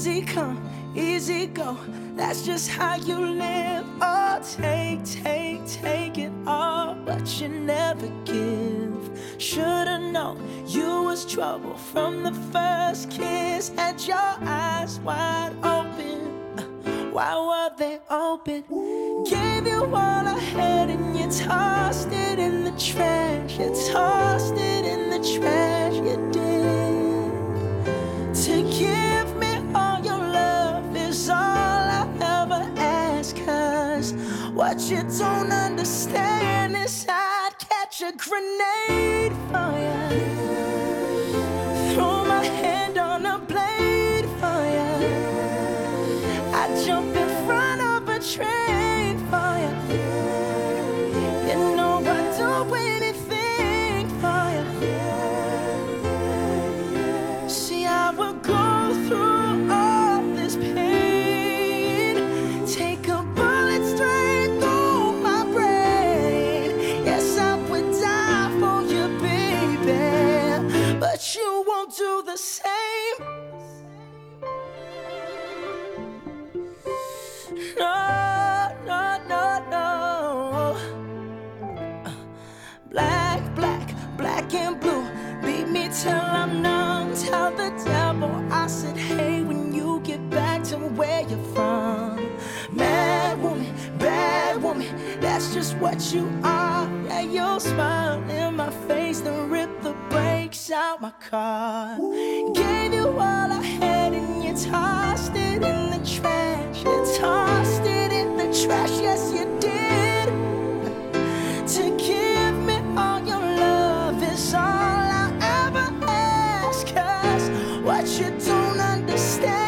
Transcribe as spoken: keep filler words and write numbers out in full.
Easy come, easy go, that's just how you live. Oh, take, take, take it all, but you never give. Should've known you was trouble from the first kiss. Had your eyes wide open, why were they open? Gave you all I had and you tossed it in the trash. You tossed it in the trash, you did. To give me all your love is all I ever ask. Cause what you don't understand is I'd catch a grenade for you, throw my hand on a blade for you. I'd jump in front of a train for you. You know I'd do anything for you. See, I will go through all this pain, take a bullet straight through my brain. Yes, I would die for you, baby, but you won't do the same. No, no, no, no. Black, black, black and blue, beat me till I'm numb. Tell the devil I said, hey, when you get back to where you're from. Mad woman, bad woman, that's just what you are. Yeah, you'll smile in my face, then rip the brakes out my car. Gave you all I had and you tossed it in the trash. You tossed it in the trash, yes you did. To give me all your love is all I ever ask. Cause what you don't understand